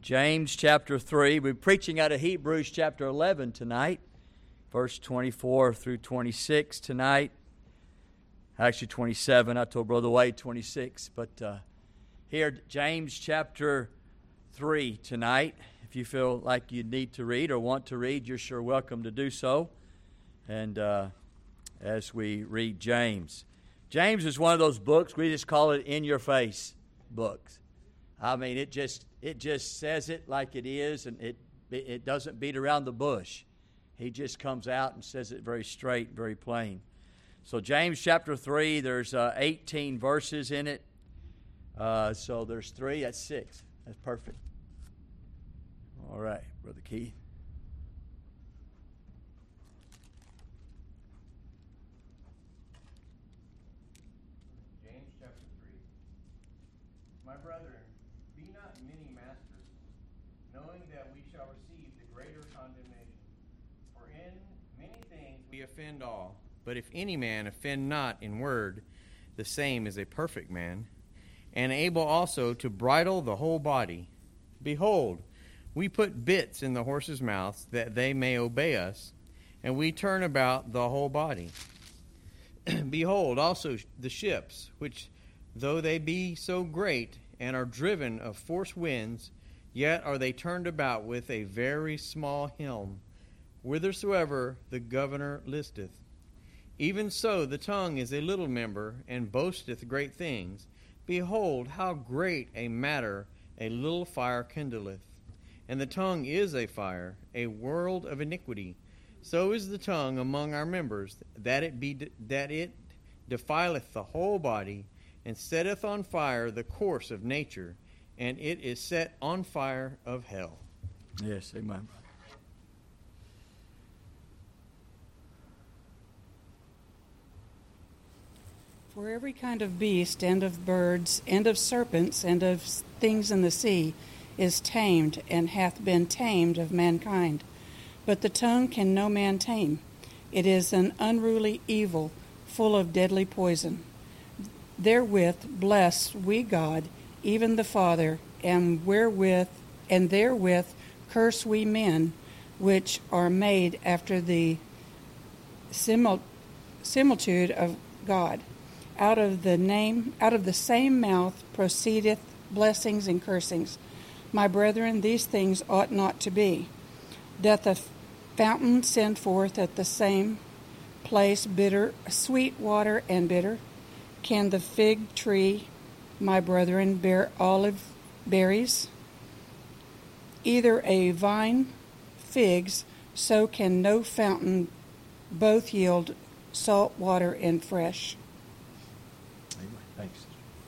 James chapter 3. We're preaching out of Hebrews chapter 11 tonight, verse 24 through 26 tonight. Actually 27. I told Brother Wade 26. But here, James chapter 3 tonight. If you feel like you need to read or want to read, you're sure welcome to do so. And as we read James. James is one of those books, we just call it in-your-face books. I mean, it just says it like it is, and it doesn't beat around the bush. He just comes out and says it very straight, very plain. So James chapter 3, there's 18 verses in it. So there's 3, that's 6. That's perfect. All right, Brother Keith. James chapter 3. My brethren, be not many masters, knowing that we shall receive the greater condemnation. For in many things we offend all. But if any man offend not in word, the same is a perfect man, and able also to bridle the whole body. Behold, we put bits in the horses' mouths, that they may obey us, and we turn about the whole body. Behold also the ships, which though they be so great, and are driven of force winds, yet are they turned about with a very small helm, whithersoever the governor listeth. Even so the tongue is a little member, and boasteth great things. Behold, how great a matter a little fire kindleth. And the tongue is a fire, a world of iniquity. So is the tongue among our members, that it defileth the whole body, and setteth on fire the course of nature, and it is set on fire of hell. Yes, amen. For every kind of beast, and of birds, and of serpents, and of things in the sea, is tamed, and hath been tamed of mankind. But the tongue can no man tame. It is an unruly evil, full of deadly poison. Therewith bless we God, even the Father, and therewith curse we men, which are made after the similitude of God. Out of the same mouth proceedeth blessings and cursings. My brethren, these things ought not to be. Doth a fountain send forth at the same place sweet water and bitter? Can the fig tree, my brethren, bear olive berries? Either a vine figs, so can no fountain both yield salt water and fresh. Amen. Thanks.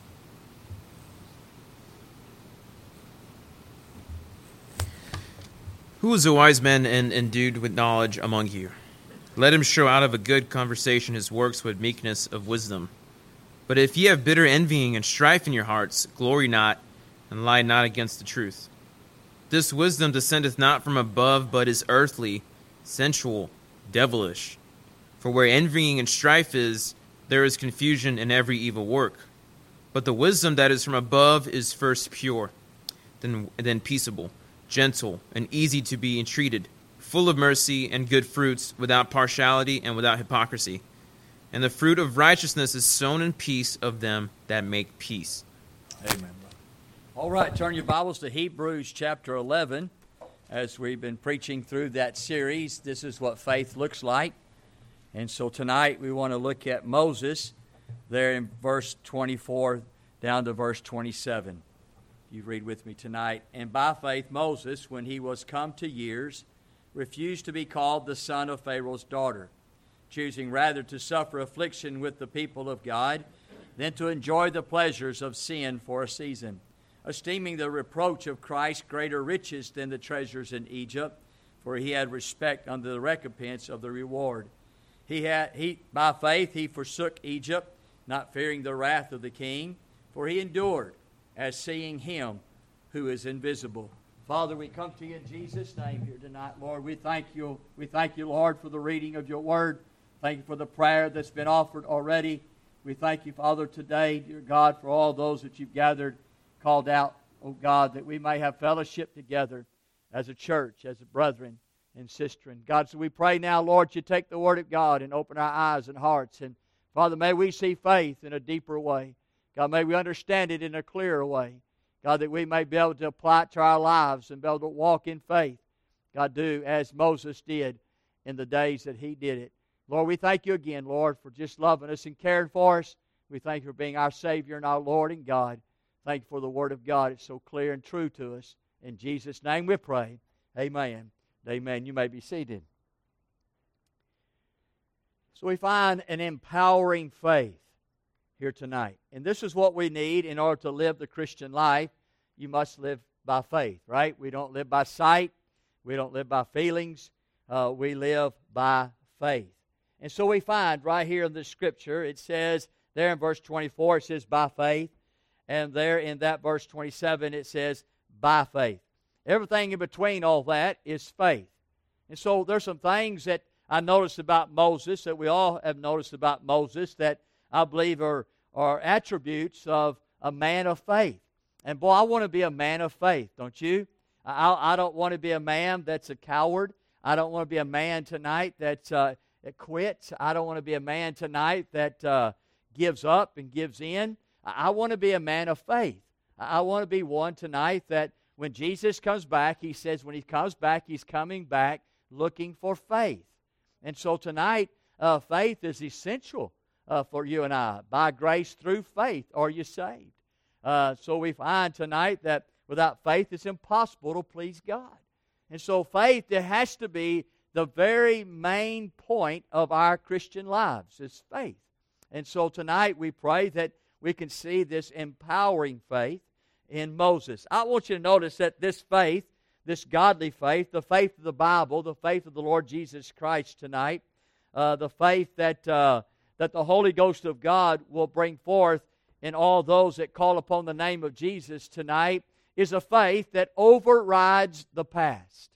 Who is a wise man and endued with knowledge among you? Let him show out of a good conversation his works with meekness of wisdom. But if ye have bitter envying and strife in your hearts, glory not, and lie not against the truth. This wisdom descendeth not from above, but is earthly, sensual, devilish. For where envying and strife is, there is confusion in every evil work. But the wisdom that is from above is first pure, then peaceable, gentle, and easy to be entreated, full of mercy and good fruits, without partiality and without hypocrisy. And the fruit of righteousness is sown in peace of them that make peace. Amen, brother. All right, turn your Bibles to Hebrews chapter 11. As we've been preaching through that series, this is what faith looks like. And so tonight we want to look at Moses there in verse 24 down to verse 27. You read with me tonight. And by faith Moses, when he was come to years, refused to be called the son of Pharaoh's daughter, choosing rather to suffer affliction with the people of God than to enjoy the pleasures of sin for a season, esteeming the reproach of Christ greater riches than the treasures in Egypt, for he had respect unto the recompense of the reward. By faith he forsook Egypt, not fearing the wrath of the king, for he endured as seeing him who is invisible. Father, we come to you in Jesus' name here tonight, Lord. We thank you. We thank you, Lord, for the reading of your word. Thank you for the prayer that's been offered already. We thank you, Father, today, dear God, for all those that you've gathered, called out oh God, that we may have fellowship together as a church, as a brethren and sister. God, so we pray now, Lord, you take the Word of God and open our eyes and hearts. And Father, may we see faith in a deeper way. God, may we understand it in a clearer way. God, that we may be able to apply it to our lives and be able to walk in faith. God, do as Moses did in the days that he did it. Lord, we thank you again, Lord, for just loving us and caring for us. We thank you for being our Savior and our Lord and God. Thank you for the Word of God. It's so clear and true to us. In Jesus' name we pray. Amen. Amen. You may be seated. So we find an empowering faith here tonight. And this is what we need in order to live the Christian life. You must live by faith, right? We don't live by sight. We don't live by feelings. We live by faith. And so we find right here in the Scripture, it says, there in verse 24, it says, by faith. And there in that verse 27, it says, by faith. Everything in between all that is faith. And so there's some things that I noticed about Moses, that we all have noticed about Moses, that I believe are attributes of a man of faith. And boy, I want to be a man of faith, don't you? I don't want to be a man that's a coward. I don't want to be a man tonight that quits. I don't want to be a man tonight that gives up and gives in. I want to be a man of faith. I want to be one tonight that when Jesus comes back, he says when he comes back, he's coming back looking for faith. And so tonight, faith is essential for you and I. By grace through faith are you saved. So we find tonight that without faith, it's impossible to please God. And so faith, it has to be the very main point of our Christian lives, is faith. And so tonight we pray that we can see this empowering faith in Moses. I want you to notice that this faith, this godly faith, the faith of the Bible, the faith of the Lord Jesus Christ tonight, the faith that the Holy Ghost of God will bring forth in all those that call upon the name of Jesus tonight, is a faith that overrides the past.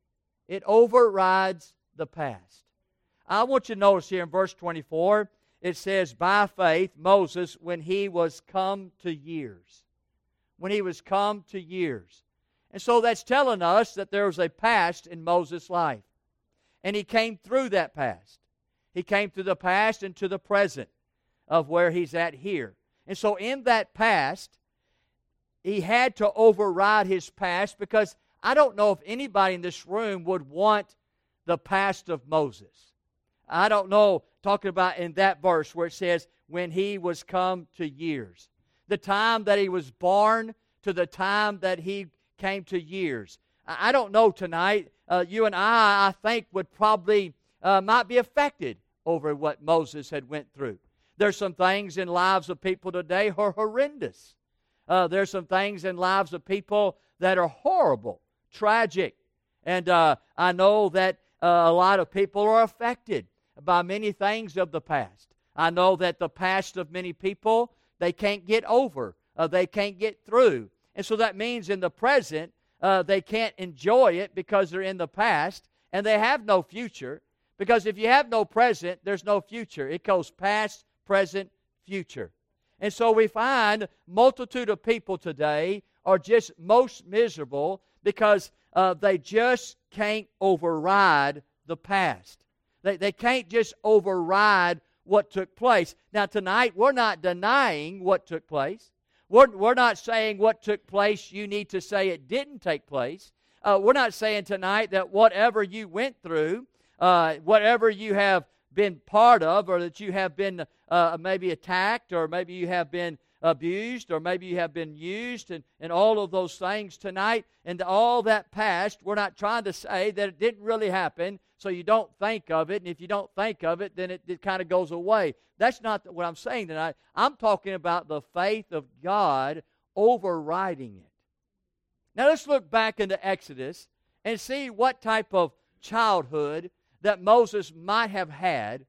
It overrides the past. I want you to notice here in verse 24, it says, by faith, Moses, when he was come to years. When he was come to years. And so that's telling us that there was a past in Moses' life. And he came through that past. He came through the past and to the present of where he's at here. And so in that past, he had to override his past, because I don't know if anybody in this room would want the past of Moses. I don't know, talking about in that verse where it says, when he was come to years. The time that he was born to the time that he came to years. I don't know tonight. You and I think, would probably might be affected over what Moses had went through. There's some things in lives of people today are horrendous. There's some things in lives of people that are horrible, tragic. And I know that a lot of people are affected by many things of the past. I know that the past of many people, they can't get over. They can't get through. And so that means in the present, they can't enjoy it because they're in the past, and they have no future. Because if you have no present, there's no future. It goes past, present, future. And so we find multitude of people today are just most miserable because they just can't override the past. They can't just override what took place. Now tonight, we're not denying what took place. We're not saying what took place, you need to say it didn't take place. We're not saying tonight that whatever you went through, whatever you have been part of, or that you have been maybe attacked, or maybe you have been abused, or maybe you have been used, and all of those things tonight, and all that past, we're not trying to say that it didn't really happen, so you don't think of it, and if you don't think of it, then it kind of goes away. That's not what I'm saying tonight. I'm talking about the faith of God overriding it. Now let's look back into Exodus and see what type of childhood that Moses might have had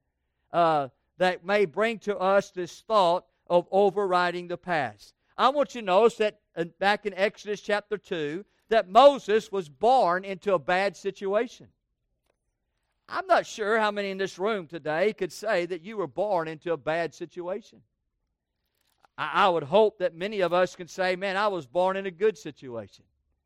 that may bring to us this thought of overriding the past. I want you to notice that back in Exodus chapter 2, that Moses was born into a bad situation. I'm not sure how many in this room today could say that you were born into a bad situation. I would hope that many of us can say, man, I was born in a good situation.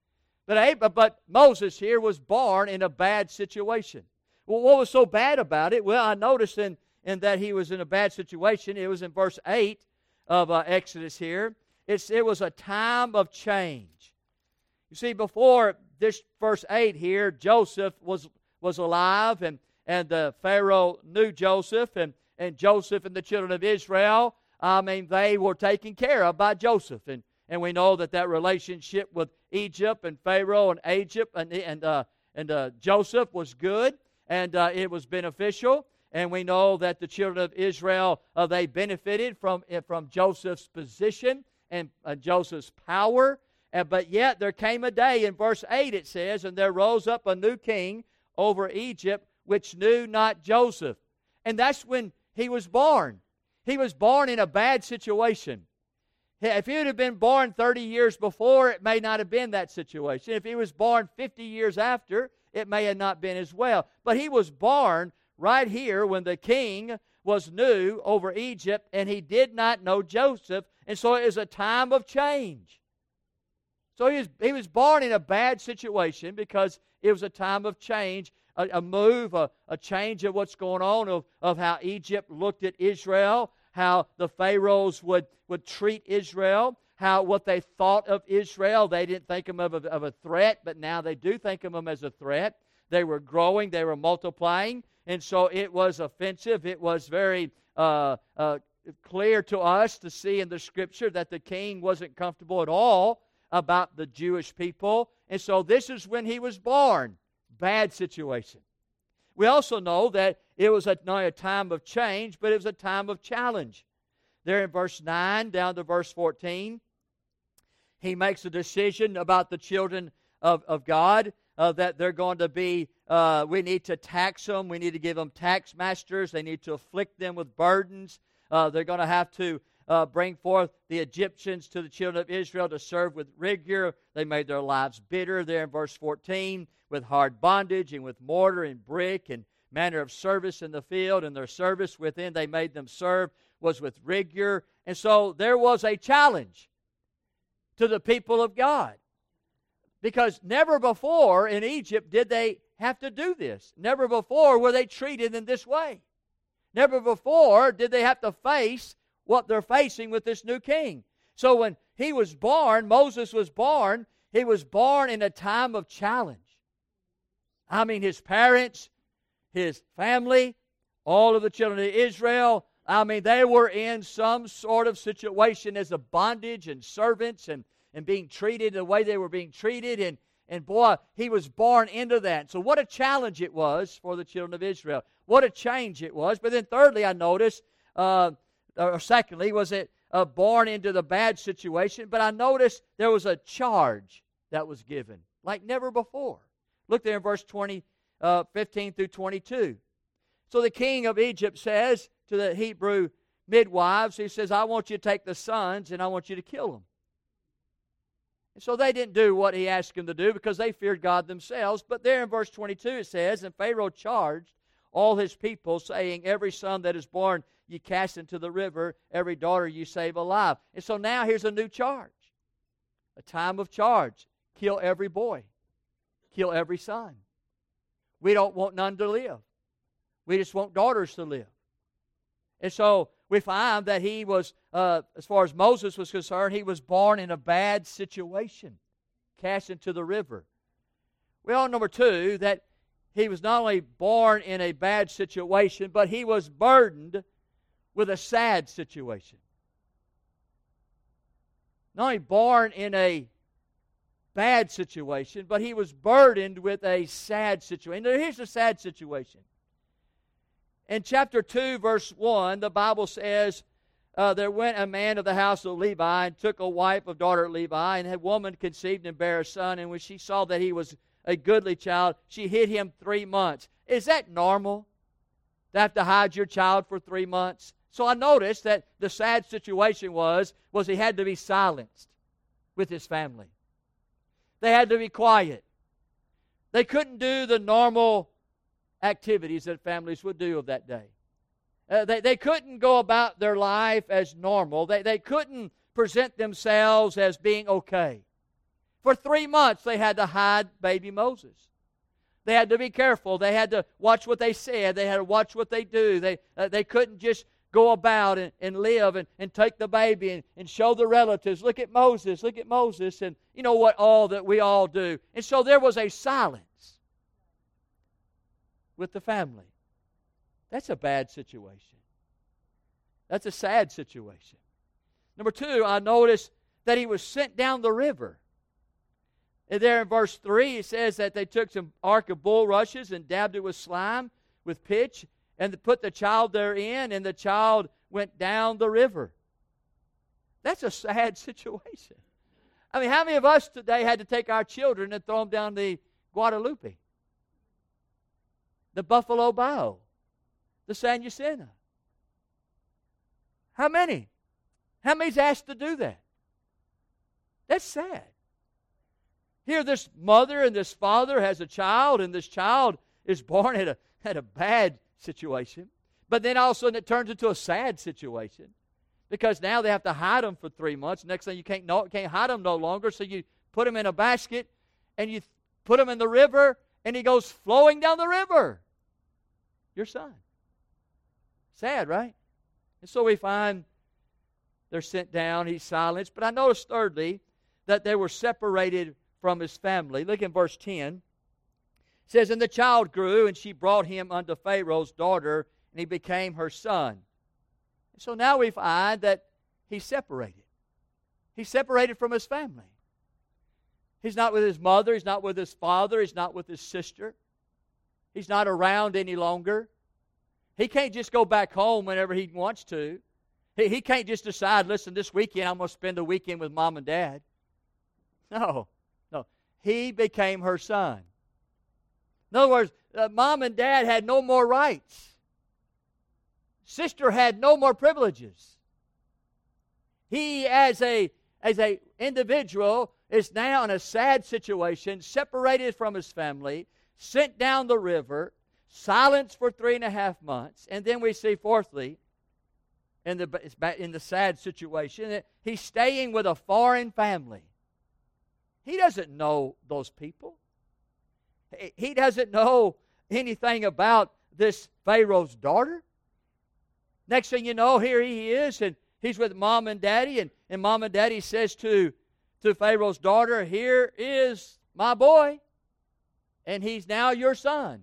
But Moses here was born in a bad situation. Well, what was so bad about it? Well, I noticed in that he was in a bad situation. It was in verse 8 of Exodus here. It was a time of change. You see, before this verse 8 here, Joseph was alive, and the Pharaoh knew Joseph, and Joseph and the children of Israel, they were taken care of by Joseph. And we know that relationship with Egypt and Pharaoh and Egypt and Joseph was good, and it was beneficial. And we know that the children of Israel, they benefited from Joseph's position and Joseph's power. But yet there came a day, in verse 8 it says, and there rose up a new king over Egypt, which knew not Joseph. And that's when he was born. He was born in a bad situation. If he would have been born 30 years before, it may not have been that situation. If he was born 50 years after, it may have not been as well. But he was born right here when the king was new over Egypt, and he did not know Joseph, and so it was a time of change. So he was born in a bad situation because it was a time of change, a move, a change of what's going on, of how Egypt looked at Israel, how the pharaohs would treat Israel, what they thought of Israel. They didn't think of them of a threat, but now they do think of them as a threat. They were growing, they were multiplying, and so it was offensive. It was very clear to us to see in the Scripture that the king wasn't comfortable at all about the Jewish people, and so this is when he was born. Bad situation. We also know that it was not a time of change, but it was a time of challenge. There in verse 9 down to verse 14, he makes a decision about the children of God, that they're going to be, we need to tax them, we need to give them tax masters, they need to afflict them with burdens, they're going to have to bring forth the Egyptians to the children of Israel to serve with rigor. They made their lives bitter there in verse 14 with hard bondage and with mortar and brick and manner of service in the field, and their service within they made them serve was with rigor. And so there was a challenge to the people of God, because never before in Egypt did they have to do this. Never before were they treated in this way. Never before did they have to face what they're facing with this new king. So when he was born, Moses was born, he was born in a time of challenge. His parents, his family, all of the children of Israel, they were in some sort of situation as a bondage and servants and being treated the way they were being treated. And boy, he was born into that. So what a challenge it was for the children of Israel. What a change it was. But then thirdly, I noticed, or secondly, was it born into the bad situation. But I noticed there was a charge that was given like never before. Look there in verse 15 through 22. So the king of Egypt says to the Hebrew midwives, he says, I want you to take the sons and I want you to kill them. And so they didn't do what he asked them to do because they feared God themselves. But there in verse 22 it says, and Pharaoh charged all his people, saying, every son that is born you cast into the river, every daughter you save alive. And so now here's a new charge. A time of charge. Kill every boy. Kill every son. We don't want none to live. We just want daughters to live. And so we find that he was, as far as Moses was concerned, he was born in a bad situation, cast into the river. Well, number two, that he was not only born in a bad situation, but he was burdened with a sad situation. Not only born in a bad situation, but he was burdened with a sad situation. Now, here's the sad situation. In chapter 2, verse 1, the Bible says, there went a man of the house of Levi and took a wife of daughter of Levi, and had woman conceived and bare a son, and when she saw that he was a goodly child, she hid him 3 months. Is that normal, to have to hide your child for 3 months? So I noticed that the sad situation was he had to be silenced with his family. They had to be quiet. They couldn't do the normal activities that families would do of that day. They couldn't go about their life as normal. They couldn't present themselves as being okay. For 3 months, they had to hide baby Moses. They had to be careful. They had to watch what they said. They had to watch what they do. They couldn't just go about and live and take the baby and show the relatives, look at Moses, and you know what all that we all do. And so there was a silence with the family. That's a bad situation. That's a sad situation. Number 2, I noticed that he was sent down the river. And there in verse 3, it says that they took some ark of bulrushes and dabbed it with slime, with pitch, and put the child therein, and the child went down the river. That's a sad situation. I mean, how many of us today had to take our children and throw them down the Guadalupe, the Buffalo Bayou, the San Jacinto? How many? How many's asked to do that? That's sad. Here, this mother and this father has a child, and this child is born at a bad situation. But then all of a sudden it turns into a sad situation, because now they have to hide them for 3 months. Next thing you can't hide them no longer, so you put them in a basket and you put them in the river, and he goes flowing down the river. Your son. Sad, right? And so we find they're sent down, he's silenced. But I noticed thirdly that they were separated from his family. Look in verse 10. It says, and the child grew, and she brought him unto Pharaoh's daughter, and he became her son. And so now we find that he's separated. He's separated from his family. He's not with his mother. He's not with his father. He's not with his sister. He's not around any longer. He can't just go back home whenever he wants to. He can't just decide, listen, this weekend I'm going to spend the weekend with mom and dad. No. He became her son. In other words, mom and dad had no more rights. Sister had no more privileges. He, as a individual, is now in a sad situation, separated from his family, sent down the river, silenced for 3.5 months. And then we see, fourthly, in the sad situation, that he's staying with a foreign family. He doesn't know those people. He doesn't know anything about this Pharaoh's daughter. Next thing you know, here he is, and he's with mom and daddy, and mom and daddy says to Pharaoh's daughter, here is my boy, and he's now your son.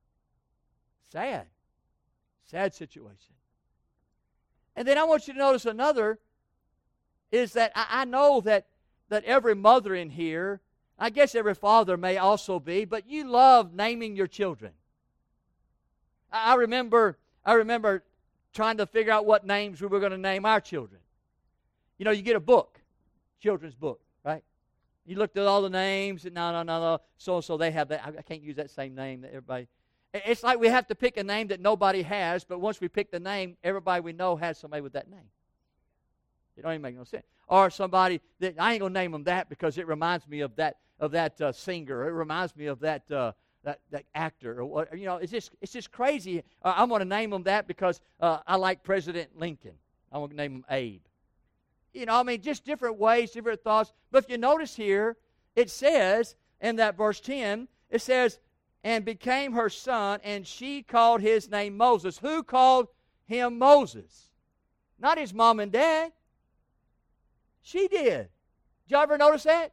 Sad situation. And then I want you to notice another, is that I know that every mother in here, I guess every father may also be, but you love naming your children. I remember trying to figure out what names we were going to name our children. You know, you get a book, children's book, right? You looked at all the names, and no, so they have that. I can't use that same name that everybody. It's like we have to pick a name that nobody has, but once we pick the name, everybody we know has somebody with that name. It don't even make no sense. Or somebody that I ain't gonna name them that because it reminds me of that singer. It reminds me of that actor. Or what, you know, it's just crazy. I'm gonna name them that because I like President Lincoln. I'm gonna name him Abe. You know, I mean, just different ways, different thoughts. But if you notice here, it says in that verse 10, it says, and became her son, and she called his name Moses. Who called him Moses? Not his mom and dad. She did. Did you ever notice that?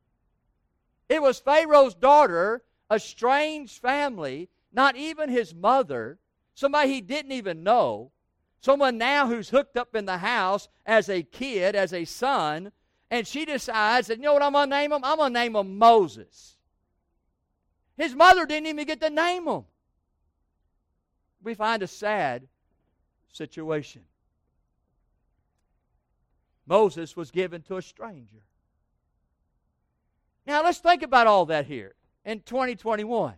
It was Pharaoh's daughter, a strange family, not even his mother, somebody he didn't even know, someone now who's hooked up in the house as a kid, as a son, and she decides that, you know what I'm going to name him? I'm going to name him Moses. His mother didn't even get to name him. We find a sad situation. Moses was given to a stranger. Now let's think about all that here in 2021.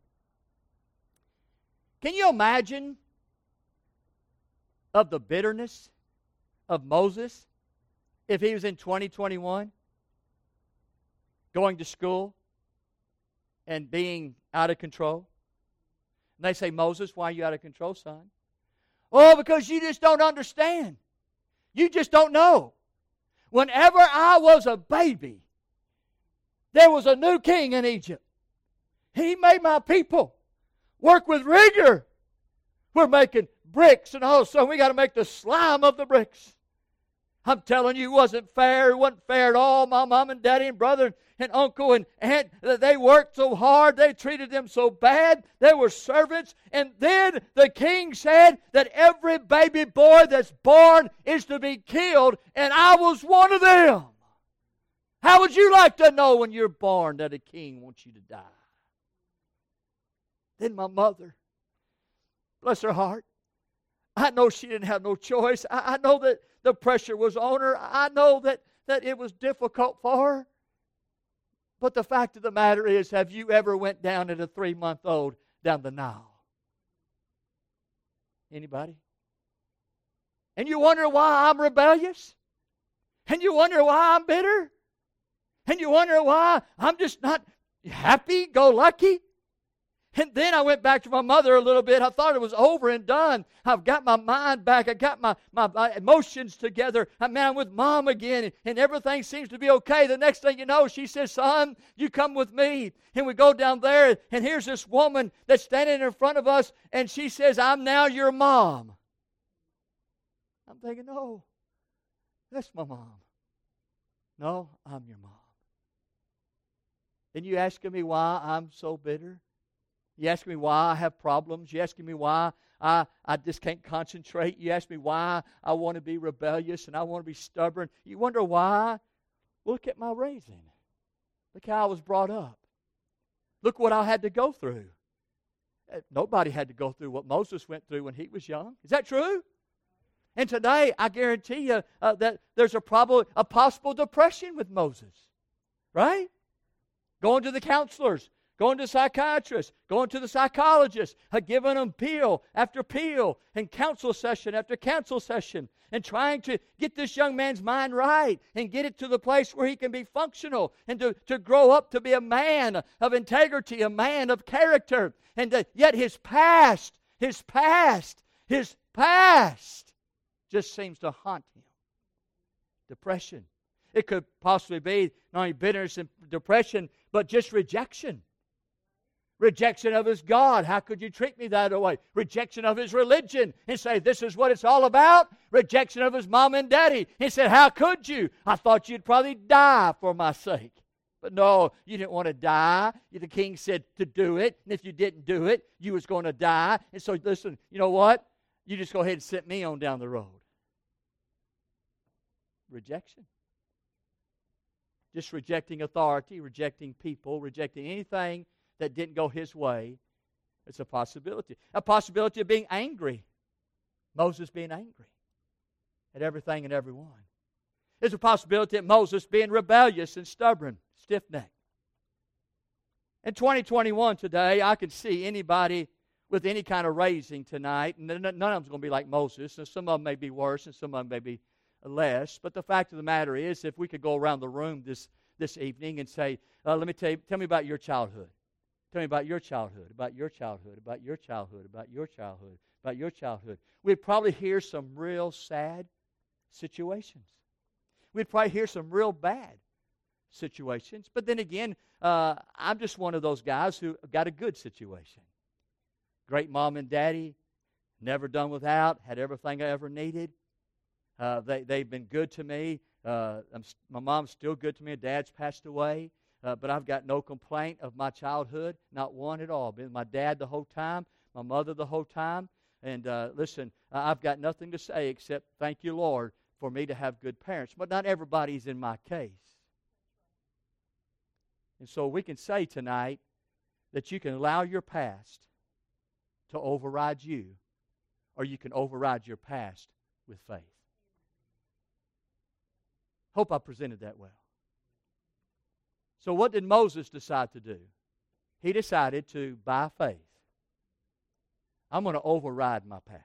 Can you imagine of the bitterness of Moses if he was in 2021 going to school and being out of control? And they say, Moses, why are you out of control, son? Oh, because you just don't understand. You just don't know. Whenever I was a baby, there was a new king in Egypt. He made my people work with rigor. We're making bricks, and all of a sudden we got to make the slime of the bricks. I'm telling you, it wasn't fair. It wasn't fair at all. My mom and daddy and brother and uncle and aunt, they worked so hard. They treated them so bad. They were servants. And then the king said that every baby boy that's born is to be killed, and I was one of them. How would you like to know when you're born that a king wants you to die? Then my mother, bless her heart, I know she didn't have no choice. I know that the pressure was on her. I know that it was difficult for her. But the fact of the matter is, have you ever went down at a 3-month-old down the Nile? Anybody? And you wonder why I'm rebellious? And you wonder why I'm bitter? And you wonder why I'm just not happy-go-lucky? And then I went back to my mother a little bit. I thought it was over and done. I've got my mind back. I got my emotions together. I'm with Mom again, and everything seems to be okay. The next thing you know, she says, son, you come with me. And we go down there, and here's this woman that's standing in front of us, and she says, I'm now your mom. I'm thinking, no, that's my mom. No, I'm your mom. And you asking me why I'm so bitter? You ask me why I have problems. You asking me why I just can't concentrate. You ask me why I want to be rebellious and I want to be stubborn. You wonder why? Look at my raising. Look how I was brought up. Look what I had to go through. Nobody had to go through what Moses went through when he was young. Is that true? And today, I guarantee you that there's a possible depression with Moses. Right? Going to the counselors. Going to psychiatrists, going to the psychologists, giving them pill after pill, and counsel session after counsel session, and trying to get this young man's mind right and get it to the place where he can be functional and to grow up to be a man of integrity, a man of character. And yet his past just seems to haunt him. Depression. It could possibly be not only bitterness and depression, but just rejection. Rejection of his God. How could you treat me that way? Rejection of his religion and say, this is what it's all about. Rejection of his mom and daddy. He said, how could you? I thought you'd probably die for my sake. But no, you didn't want to die. The king said to do it. And if you didn't do it, you was going to die. And so listen, you know what? You just go ahead and send me on down the road. Rejection. Just rejecting authority, rejecting people, rejecting anything that didn't go his way. It's a possibility. A possibility of being angry. Moses being angry at everything and everyone. There's a possibility of Moses being rebellious and stubborn, stiff-necked. In 2021 today, I can see anybody with any kind of raising tonight, and none of them's going to be like Moses, and some of them may be worse, and some of them may be less. But the fact of the matter is, if we could go around the room this evening and say, tell me about your childhood. Tell me about your childhood, about your childhood, about your childhood, about your childhood, about your childhood. We'd probably hear some real sad situations. We'd probably hear some real bad situations. But then again, I'm just one of those guys who got a good situation. Great mom and daddy, never done without, had everything I ever needed. They've been good to me. My mom's still good to me. Dad's passed away. But I've got no complaint of my childhood, not one at all. Been my dad the whole time, my mother the whole time. And listen, I've got nothing to say except thank you, Lord, for me to have good parents. But not everybody's in my case. And so we can say tonight that you can allow your past to override you, or you can override your past with faith. Hope I presented that well. So what did Moses decide to do? He decided to, by faith, I'm going to override my past.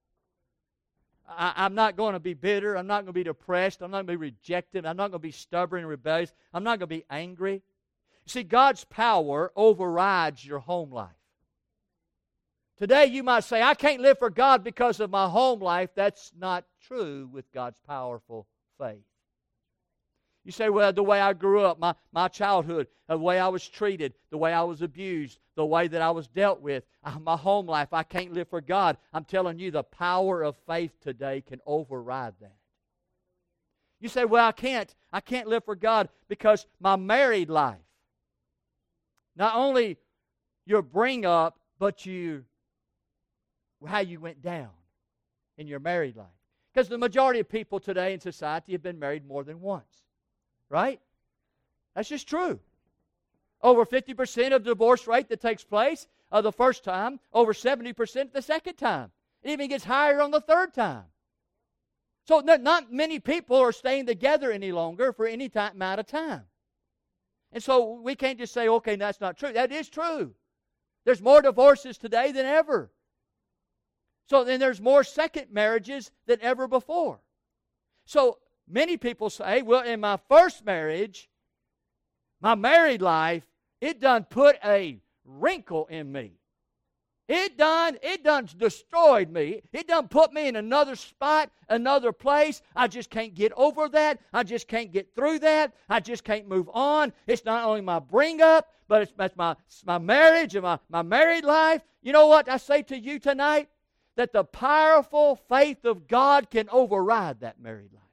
I'm not going to be bitter. I'm not going to be depressed. I'm not going to be rejected. I'm not going to be stubborn and rebellious. I'm not going to be angry. See, God's power overrides your home life. Today you might say, I can't live for God because of my home life. That's not true with God's powerful faith. You say, well, the way I grew up, my childhood, the way I was treated, the way I was abused, the way that I was dealt with, my home life, I can't live for God. I'm telling you, the power of faith today can override that. You say, well, I can't live for God because my married life. Not only your bring up, but how you went down in your married life. Because the majority of people today in society have been married more than once. Right? That's just true. Over 50% of the divorce rate that takes place the first time, over 70% the second time. It even gets higher on the third time. So not many people are staying together any longer for any amount of time. And so we can't just say, okay, that's not true. That is true. There's more divorces today than ever. So then there's more second marriages than ever before. So many people say, well, in my first marriage, my married life, it done put a wrinkle in me. It done destroyed me. It done put me in another spot, another place. I just can't get over that. I just can't get through that. I just can't move on. It's not only my bring up, but it's my marriage and my married life. You know what I say to you tonight? That the powerful faith of God can override that married life.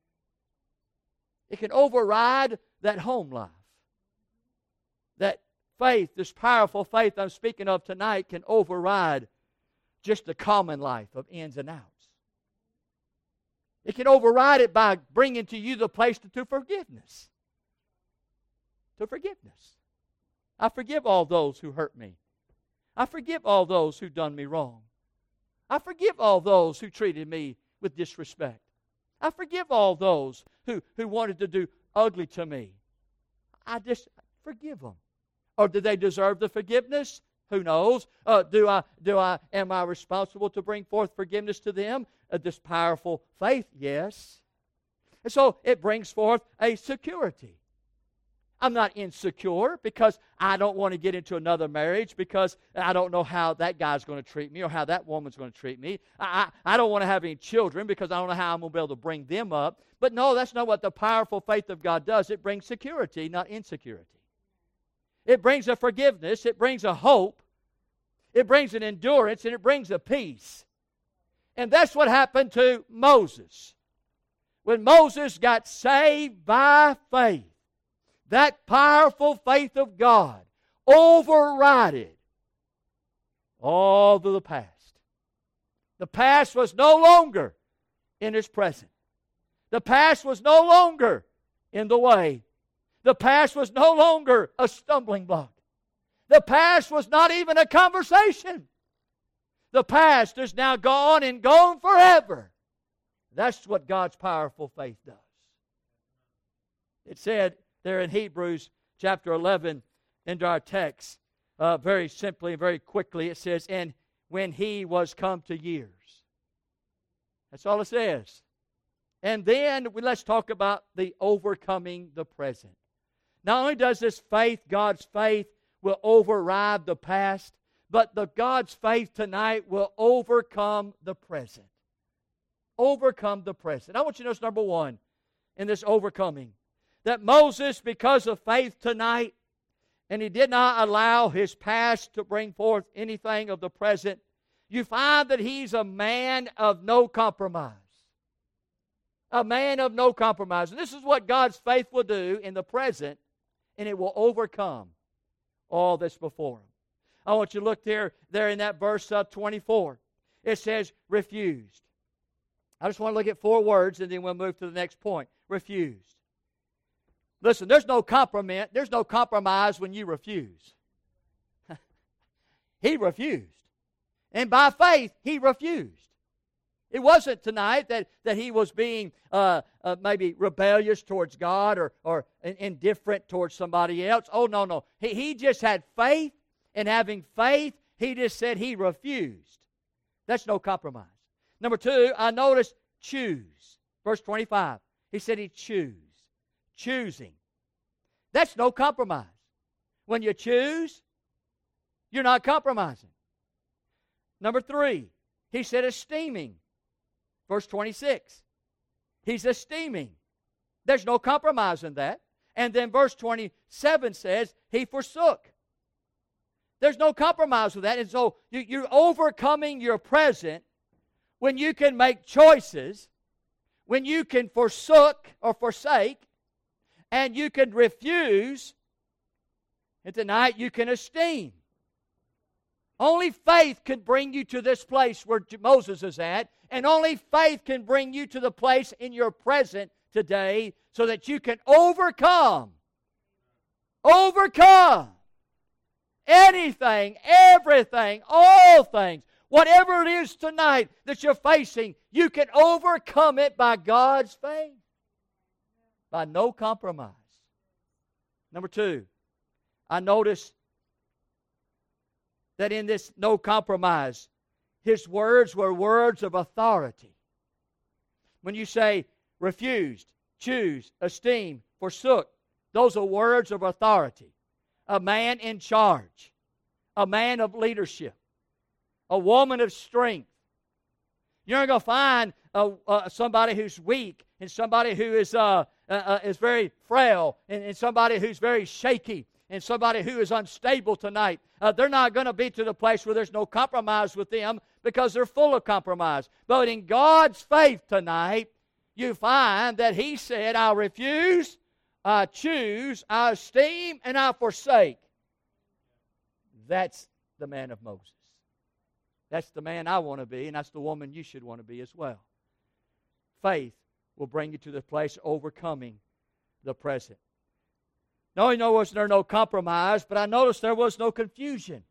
It can override that home life. That faith, this powerful faith I'm speaking of tonight, can override just the common life of ins and outs. It can override it by bringing to you the place to forgiveness. To forgiveness. I forgive all those who hurt me. I forgive all those who done me wrong. I forgive all those who treated me with disrespect. I forgive all those who wanted to do ugly to me. I just forgive them. Or do they deserve the forgiveness? Who knows? Am I responsible to bring forth forgiveness to them? This powerful faith, yes. And so it brings forth a security. I'm not insecure because I don't want to get into another marriage because I don't know how that guy's going to treat me or how that woman's going to treat me. I don't want to have any children because I don't know how I'm going to be able to bring them up. But no, that's not what the powerful faith of God does. It brings security, not insecurity. It brings a forgiveness. It brings a hope. It brings an endurance, and it brings a peace. And that's what happened to Moses. When Moses got saved by faith, that powerful faith of God overrided all of the past. The past was no longer in his present. The past was no longer in the way. The past was no longer a stumbling block. The past was not even a conversation. The past is now gone and gone forever. That's what God's powerful faith does. It said there in Hebrews chapter 11, into our text, very simply and very quickly, it says, and when he was come to years. That's all it says. And then let's talk about the overcoming the present. Not only does this faith, God's faith, will override the past, but God's faith tonight will overcome the present. Overcome the present. I want you to notice number one in this overcoming. That Moses, because of faith tonight, and he did not allow his past to bring forth anything of the present, you find that he's a man of no compromise. A man of no compromise. And this is what God's faith will do in the present, and it will overcome all that's before him. I want you to look there in that verse 24. It says, refused. I just want to look at 4 words, and then we'll move to the next point. Refused. Listen, there's no compromise when you refuse. He refused. And by faith, he refused. It wasn't tonight that he was being maybe rebellious towards God or indifferent towards somebody else. Oh, no. He just had faith, and having faith, he just said he refused. That's no compromise. Number 2, I noticed choose. Verse 25. He said he choose. Choosing. That's no compromise. When you choose, you're not compromising. Number 3, he said esteeming. Verse 26. He's esteeming. There's no compromise in that. And then verse 27 says, he forsook. There's no compromise with that. And so you're overcoming your present when you can make choices, when you can forsook or forsake, and you can refuse, and tonight you can esteem. Only faith can bring you to this place where Moses is at, and only faith can bring you to the place in your present today so that you can overcome anything, everything, all things. Whatever it is tonight that you're facing, you can overcome it by God's faith, by no compromise. Number 2, I noticed that in this no compromise, his words were words of authority. When you say refused, choose, esteem, forsook, those are words of authority. A man in charge, a man of leadership, a woman of strength. You're not going to find somebody who's weak and somebody who is very frail and somebody who's very shaky and somebody who is unstable tonight. They're not going to be to the place where there's no compromise with them because they're full of compromise. But in God's faith tonight, you find that He said, I refuse, I choose, I esteem, and I forsake. That's the man of Moses. That's the man I want to be, and that's the woman you should want to be as well. Faith will bring you to the place overcoming the present. Not only was there no compromise, but I noticed there was no confusion.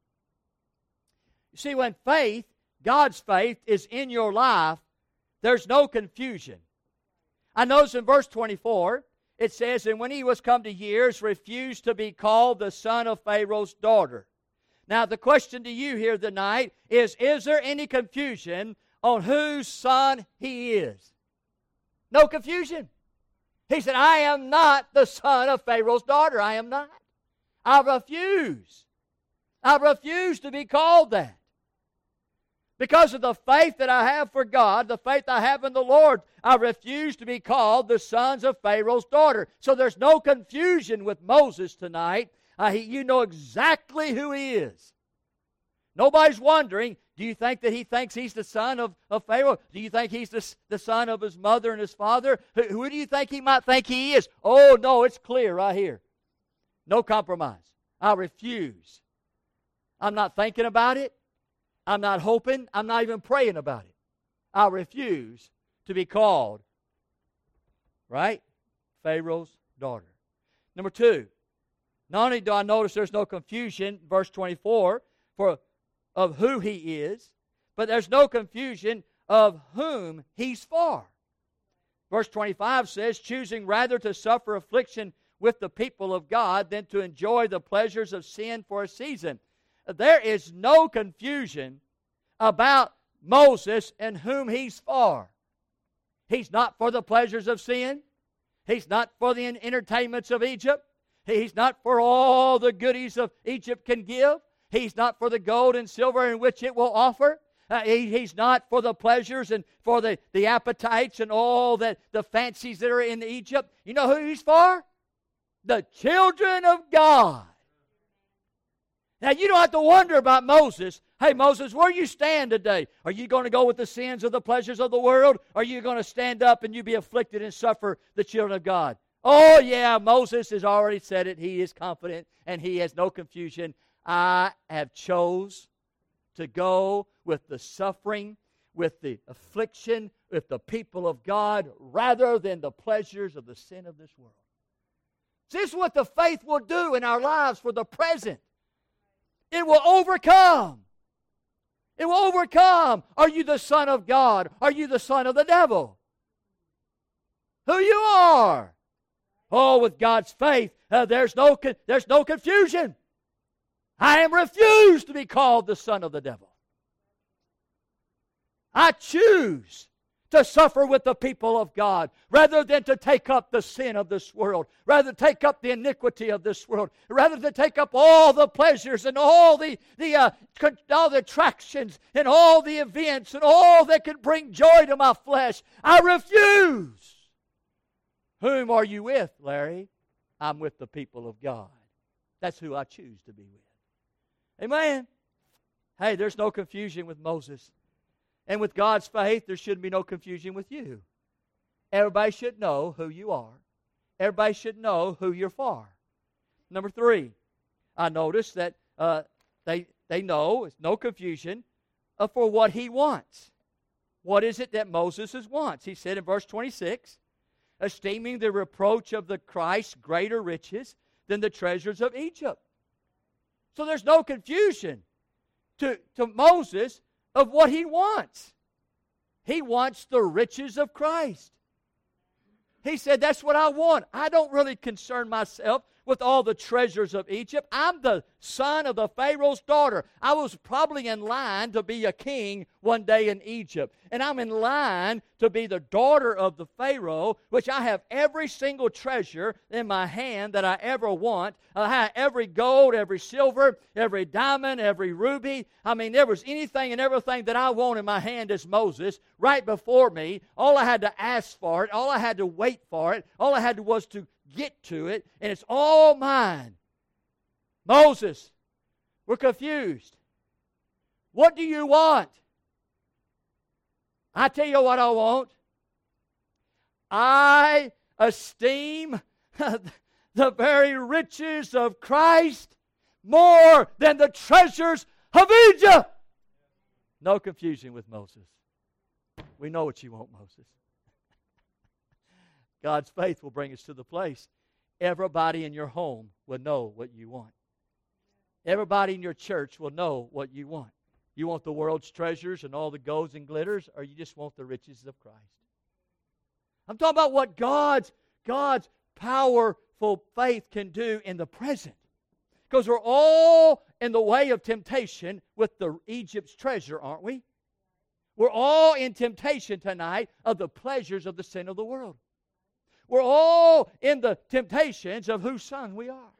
You see, when faith, God's faith, is in your life, there's no confusion. I notice in verse 24, it says, and when he was come to years, refused to be called the son of Pharaoh's daughter. Now, the question to you here tonight is there any confusion on whose son he is? No confusion. He said, I am not the son of Pharaoh's daughter. I am not. I refuse. I refuse to be called that. Because of the faith that I have for God, the faith I have in the Lord, I refuse to be called the sons of Pharaoh's daughter. So there's no confusion with Moses tonight. You know exactly who he is. Nobody's wondering, do you think that he thinks he's the son of Pharaoh? Do you think he's the son of his mother and his father? Who do you think he might think he is? Oh, no, it's clear right here. No compromise. I refuse. I'm not thinking about it. I'm not hoping. I'm not even praying about it. I refuse to be called, right, Pharaoh's daughter. Number 2, not only do I notice there's no confusion, verse 24, of who he is, but there's no confusion of whom he's for. Verse 25 says, choosing rather to suffer affliction with the people of God than to enjoy the pleasures of sin for a season. There is no confusion about Moses and whom he's for. He's not for the pleasures of sin. He's not for the entertainments of Egypt. He's not for all the goodies of Egypt can give. He's not for the gold and silver in which it will offer. He's not for the pleasures and for the appetites and all the fancies that are in Egypt. You know who he's for? The children of God. Now, you don't have to wonder about Moses. Hey, Moses, where you stand today? Are you going to go with the sins of the pleasures of the world? Or are you going to stand up and you be afflicted and suffer the children of God? Oh, yeah, Moses has already said it. He is confident and he has no confusion. I have chose to go with the suffering, with the affliction, with the people of God, rather than the pleasures of the sin of this world. This is what the faith will do in our lives for the present. It will overcome. It will overcome. Are you the son of God? Are you the son of the devil? Who you are. Oh, with God's faith, there's no confusion. I am refused to be called the son of the devil. I choose to suffer with the people of God, rather than to take up the sin of this world, rather than take up the iniquity of this world, rather than take up all the pleasures and all the attractions and all the events and all that can bring joy to my flesh. I refuse. Whom are you with, Larry? I'm with the people of God. That's who I choose to be with. Amen. Hey, there's no confusion with Moses. And with God's faith, there should be no confusion with you. Everybody should know who you are. Everybody should know who you're for. Number 3, I noticed that they know, it's no confusion, for what he wants. What is it that Moses wants? He said in verse 26, esteeming the reproach of the Christ greater riches than the treasures of Egypt. So there's no confusion to Moses of what he wants. He wants the riches of Christ. He said, that's what I want. I don't really concern myself with all the treasures of Egypt. I'm the son of the Pharaoh's daughter. I was probably in line to be a king one day in Egypt. And I'm in line to be the daughter of the Pharaoh, which I have every single treasure in my hand that I ever want. I have every gold, every silver, every diamond, every ruby. I mean, there was anything and everything that I want in my hand as Moses right before me. All I had to ask for it. All I had to wait for it. All I had was to get to it, and it's all mine. Moses, we're confused. What do you want? I tell you what I want. I esteem the very riches of Christ more than the treasures of Egypt. No confusion with Moses. We know what you want, Moses. God's faith will bring us to the place everybody in your home will know what you want. Everybody in your church will know what you want. You want the world's treasures and all the golds and glitters, or you just want the riches of Christ? I'm talking about what God's powerful faith can do in the present. Because we're all in the way of temptation with the Egypt's treasure, aren't we? We're all in temptation tonight of the pleasures of the sin of the world. We're all in the temptations of whose son we are.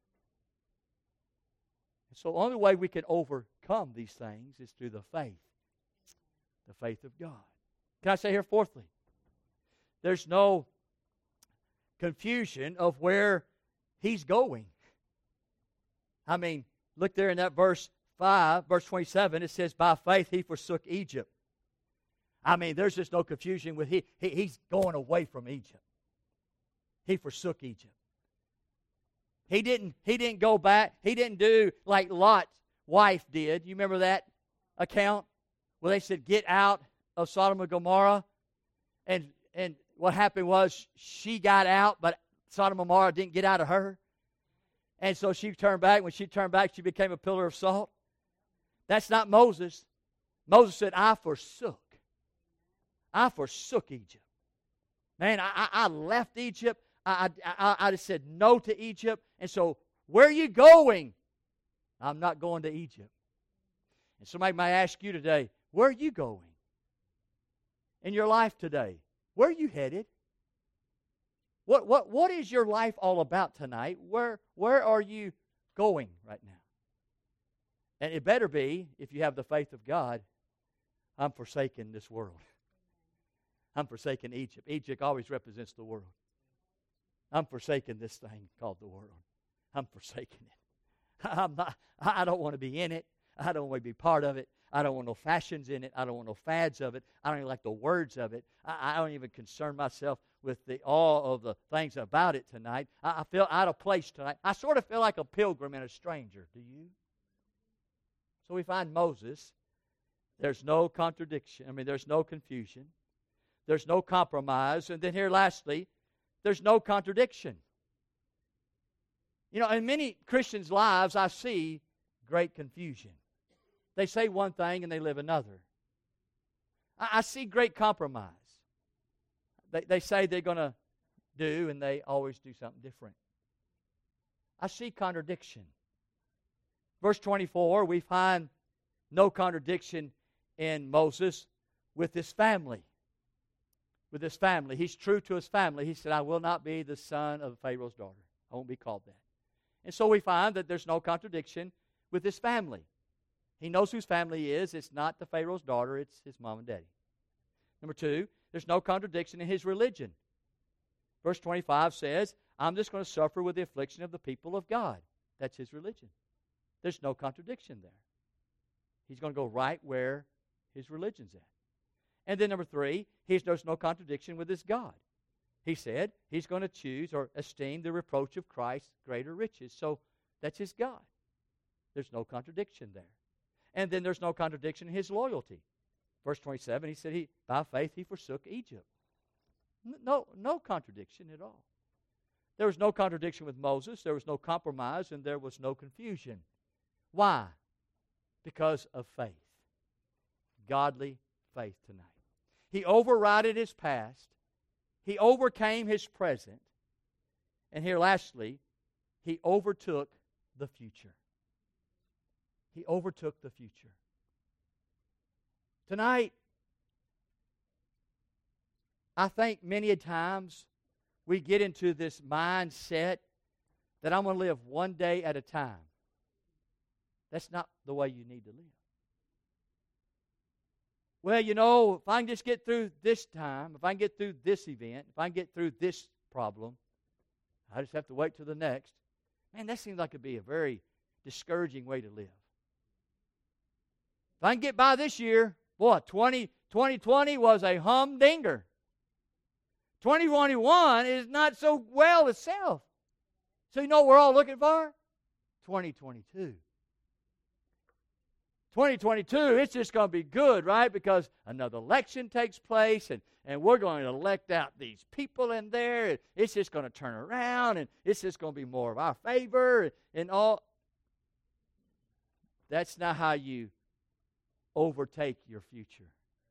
So the only way we can overcome these things is through the faith of God. Can I say here, fourthly, there's no confusion of where he's going. I mean, look there in that verse 5, verse 27, it says, by faith he forsook Egypt. I mean, there's just no confusion with he's going away from Egypt. He forsook Egypt. He didn't go back. He didn't do like Lot's wife did. You remember that account? Where they said, get out of Sodom and Gomorrah. And what happened was she got out, but Sodom and Gomorrah didn't get out of her. And so she turned back. When she turned back, she became a pillar of salt. That's not Moses. Moses said, I forsook Egypt. Man, I left Egypt. I just said no to Egypt. And so, where are you going? I'm not going to Egypt. And somebody might ask you today, where are you going? In your life today, where are you headed? What is your life all about tonight? Where are you going right now? And it better be, if you have the faith of God, I'm forsaking this world. I'm forsaking Egypt. Egypt always represents the world. I'm forsaking this thing called the world. I'm forsaking it. I don't want to be in it. I don't want to be part of it. I don't want no fashions in it. I don't want no fads of it. I don't even like the words of it. I don't even concern myself with all of the things about it tonight. I feel out of place tonight. I sort of feel like a pilgrim and a stranger. Do you? So we find Moses. There's no contradiction. There's no confusion. There's no compromise. And then here lastly, there's no contradiction. You know, in many Christians' lives, I see great confusion. They say one thing and they live another. I see great compromise. They say they're going to do and they always do something different. I see contradiction. Verse 24, we find no contradiction in Moses with his family. with his family. He's true to his family. He said, I will not be the son of Pharaoh's daughter. I won't be called that. And so we find that there's no contradiction with his family. He knows whose family he is. It's not the Pharaoh's daughter. It's his mom and daddy. Number two, there's no contradiction in his religion. Verse 25 says, I'm just going to suffer with the affliction of the people of God. That's his religion. There's no contradiction there. He's going to go right where his religion's at. And then number three, there's no contradiction with his God. He said he's going to choose or esteem the reproach of Christ's greater riches. So that's his God. There's no contradiction there. And then there's no contradiction in his loyalty. Verse 27, he said, by faith he forsook Egypt. No contradiction at all. There was no contradiction with Moses. There was no compromise, and there was no confusion. Why? Because of faith. Godly faith tonight. He overrided his past. He overcame his present. And here lastly, he overtook the future. He overtook the future. Tonight, I think many a times we get into this mindset that I'm going to live one day at a time. That's not the way you need to live. Well, if I can just get through this time, if I can get through this event, if I can get through this problem, I just have to wait till the next. Man, that seems like it'd be a very discouraging way to live. If I can get by this year, 2020 was a humdinger. 2021 is not so well itself. So you know what we're all looking for? 2022. 2022, it's just going to be good, right? Because another election takes place, and we're going to elect out these people in there, and it's just going to turn around, and it's just going to be more of our favor, and all. That's not how you overtake your future.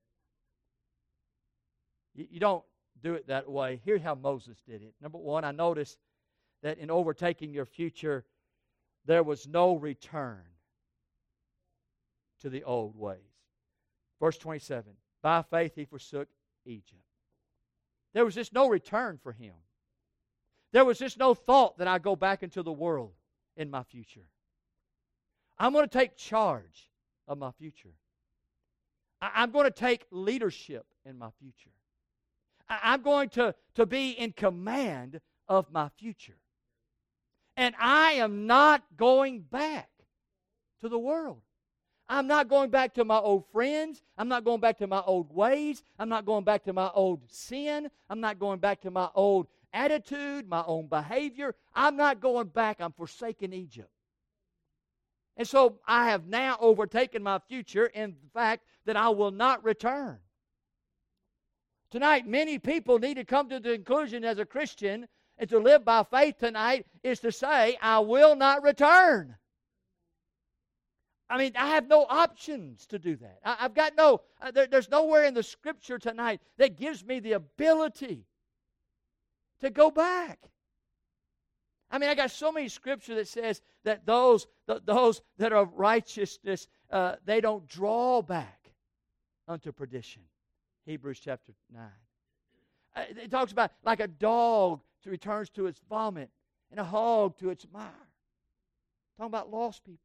You don't do it that way. Here's how Moses did it. Number one, I noticed that in overtaking your future, there was no return to the old ways. Verse 27, by faith he forsook Egypt. There was just no return for him. There was just no thought that I go back into the world in my future. I'm going to take charge of my future. I'm going to take leadership in my future. I'm going to be in command of my future. And I am not going back to the world. I'm not going back to my old friends. I'm not going back to my old ways. I'm not going back to my old sin. I'm not going back to my old attitude, my own behavior. I'm not going back. I'm forsaking Egypt. And so I have now overtaken my future in the fact that I will not return. Tonight, many people need to come to the conclusion as a Christian, and to live by faith tonight is to say, I will not return. I mean, I have no options to do that. I've got there's nowhere in the Scripture tonight that gives me the ability to go back. I mean, I got so many Scripture that says that those that are of righteousness, they don't draw back unto perdition. Hebrews chapter 9. It talks about like a dog returns to its vomit and a hog to its mire. Talking about lost people.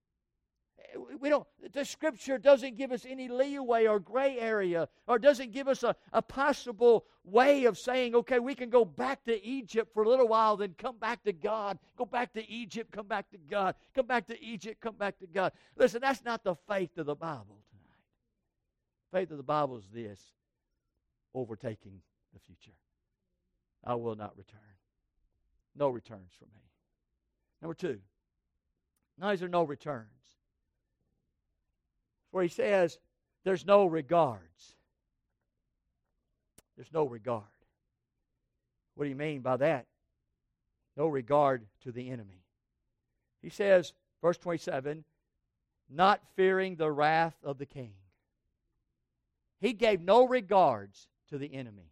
The Scripture doesn't give us any leeway or gray area, or doesn't give us a possible way of saying, okay, we can go back to Egypt for a little while, then come back to God. Go back to Egypt, come back to God. Come back to Egypt, come back to God. Listen, that's not the faith of the Bible tonight. Faith of the Bible is this: overtaking the future. I will not return. No returns for me. Number two, now these are no returns. Where he says there's no regards. There's no regard. What do you mean by that? No regard to the enemy. He says, verse 27, not fearing the wrath of the king. He gave no regards to the enemy.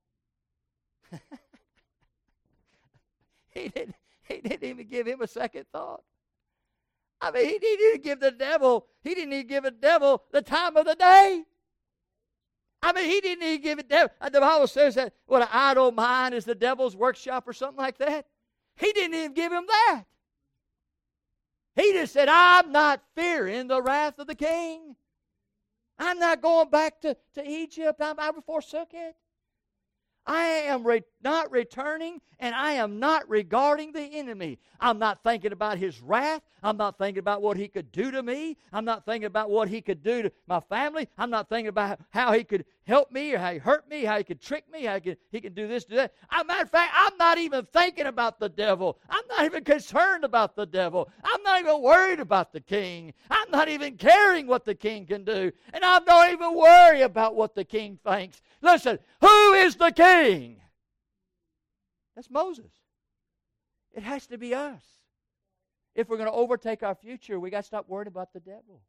He didn't even give him a second thought. I mean, he didn't even give the devil the time of the day. I mean, he didn't even give it. The Bible says that what an idle mind is the devil's workshop or something like that. He didn't even give him that. He just said, I'm not fearing the wrath of the king. I'm not going back to Egypt. I forsook it. I am not returning, and I am not regarding the enemy. I'm not thinking about his wrath. I'm not thinking about what he could do to me. I'm not thinking about what he could do to my family. I'm not thinking about how he could help me or how he hurt me, how he could trick me, how he can do this, do that. As a matter of fact, I'm not even thinking about the devil. I'm not even concerned about the devil. I'm not even worried about the king. I'm not even caring what the king can do. And I don't even worry about what the king thinks. Listen, who is the king? That's Moses. It has to be us. If we're going to overtake our future, we got to stop worrying about the devil.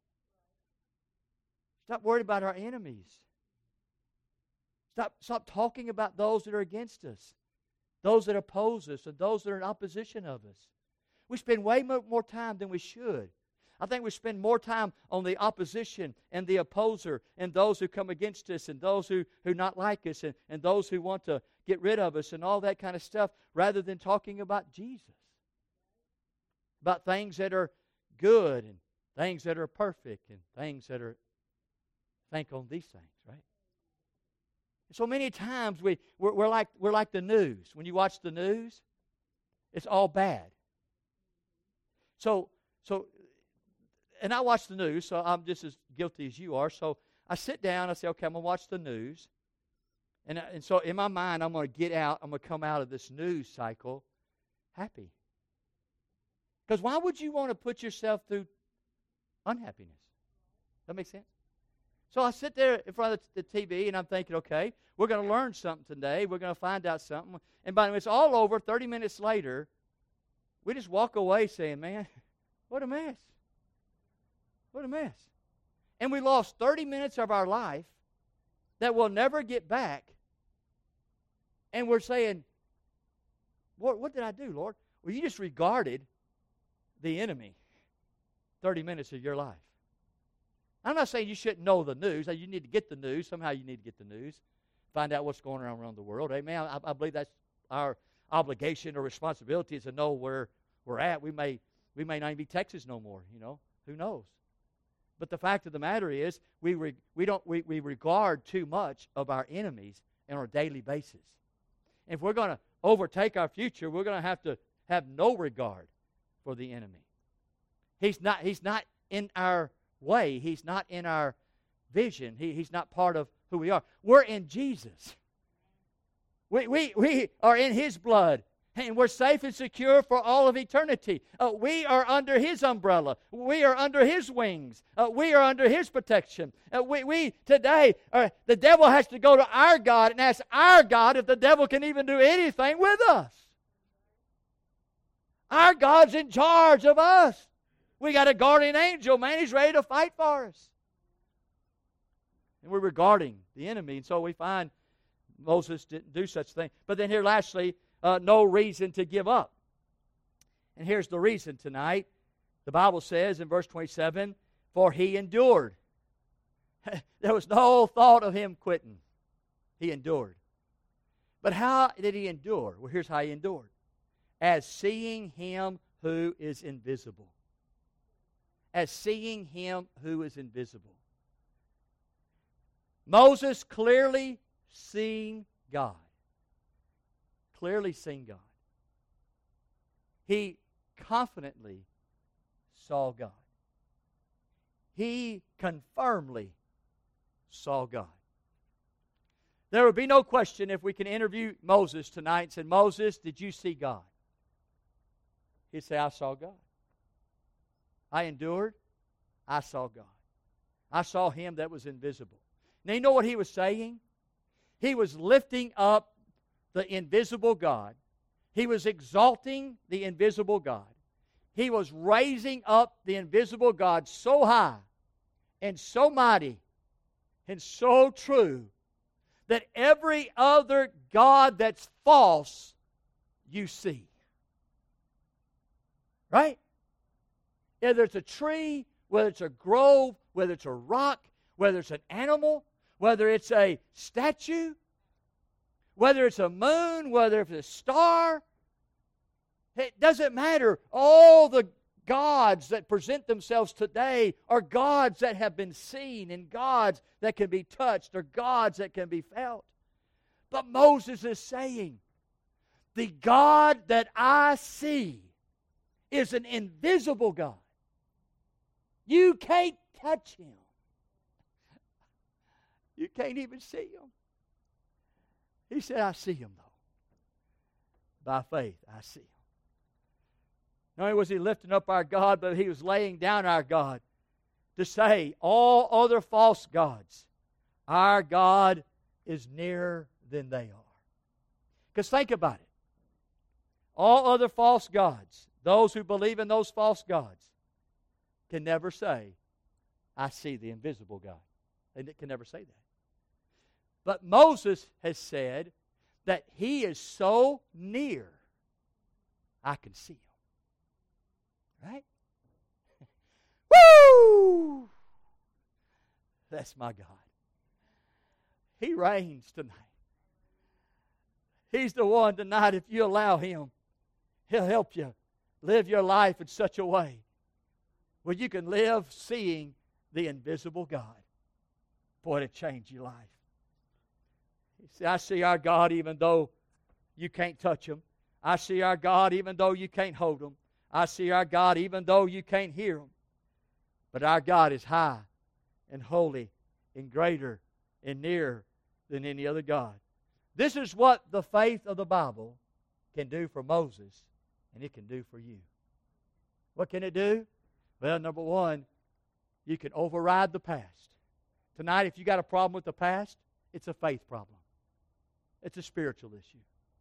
Stop worrying about our enemies. Stop talking about those that are against us, those that oppose us, and those that are in opposition of us. We spend way more time than we should. I think we spend more time on the opposition and the opposer and those who come against us and those who not like us and those who want to get rid of us and all that kind of stuff rather than talking about Jesus. About things that are good and things that are perfect and things that are, think on these things, right? So many times we're like the news. When you watch the news, it's all bad. So, and I watch the news, so I'm just as guilty as you are. So I sit down, I say, okay, I'm going to watch the news. And so in my mind, I'm going to come out of this news cycle happy. Because why would you want to put yourself through unhappiness? Does that make sense? So I sit there in front of the TV, and I'm thinking, okay, we're going to learn something today. We're going to find out something. And by the way, it's all over. 30 minutes later, we just walk away saying, man, what a mess. What a mess. And we lost 30 minutes of our life that we'll never get back. And we're saying, what did I do, Lord? Well, you just regarded the enemy 30 minutes of your life. I'm not saying you shouldn't know the news. You need to get the news. Somehow you need to get the news. Find out what's going on around the world. Amen. I believe that's our obligation or responsibility is to know where we're at. We may not even be Texas no more, Who knows? But the fact of the matter is we regard too much of our enemies on a daily basis. And if we're going to overtake our future, we're going to have no regard for the enemy. He's not in our way. He's not in our vision. He's not part of who we are. We're in Jesus. We are in His blood. And we're safe and secure for all of eternity. We are under His umbrella. We are under His wings. We are under His protection. We today, the devil has to go to our God and ask our God if the devil can even do anything with us. Our God's in charge of us. We got a guardian angel, man. He's ready to fight for us. And we're regarding the enemy. And so we find Moses didn't do such a thing. But then here lastly, no reason to give up. And here's the reason tonight. The Bible says in verse 27, for he endured. There was no thought of him quitting. He endured. But how did he endure? Well, here's how he endured. As seeing him who is invisible. As seeing him who is invisible. Moses clearly seen God. Clearly seen God. He confidently saw God. He confirmedly saw God. There would be no question if we can interview Moses tonight and said, Moses, did you see God? He'd say, I saw God. I endured. I saw God. I saw Him that was invisible. Now, you know what he was saying? He was lifting up the invisible God. He was exalting the invisible God. He was raising up the invisible God so high and so mighty and so true that every other God that's false you see. Right? Whether it's a tree, whether it's a grove, whether it's a rock, whether it's an animal, whether it's a statue, whether it's a moon, whether it's a star. It doesn't matter. All the gods that present themselves today are gods that have been seen and gods that can be touched or gods that can be felt. But Moses is saying, the God that I see is an invisible God. You can't touch Him. You can't even see Him. He said, I see Him though. By faith, I see Him. Not only was He lifting up our God, but He was laying down our God to say, all other false gods, our God is nearer than they are. Because think about it. All other false gods, those who believe in those false gods, can never say, I see the invisible God. They can never say that. But Moses has said that He is so near, I can see Him. Right? Woo! That's my God. He reigns tonight. He's the one tonight, if you allow Him, He'll help you live your life in such a way where you can live seeing the invisible God. Boy, it'll change your life. See, I see our God even though you can't touch Him. I see our God even though you can't hold Him. I see our God even though you can't hear Him. But our God is high and holy and greater and nearer than any other God. This is what the faith of the Bible can do for Moses, and it can do for you. What can it do? Well, number one, you can override the past. Tonight, if you got a problem with the past, it's a faith problem. It's a spiritual issue.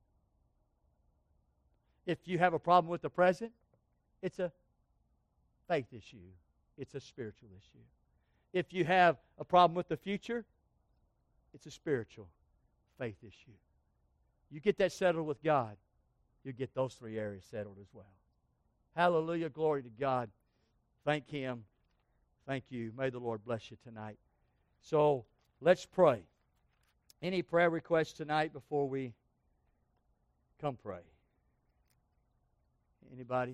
If you have a problem with the present, it's a faith issue. It's a spiritual issue. If you have a problem with the future, it's a spiritual faith issue. You get that settled with God, you get those three areas settled as well. Hallelujah, glory to God. Thank Him. Thank you. May the Lord bless you tonight. So, let's pray. Any prayer requests tonight before we come pray? Anybody?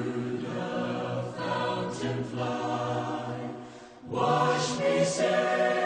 Wash me, say.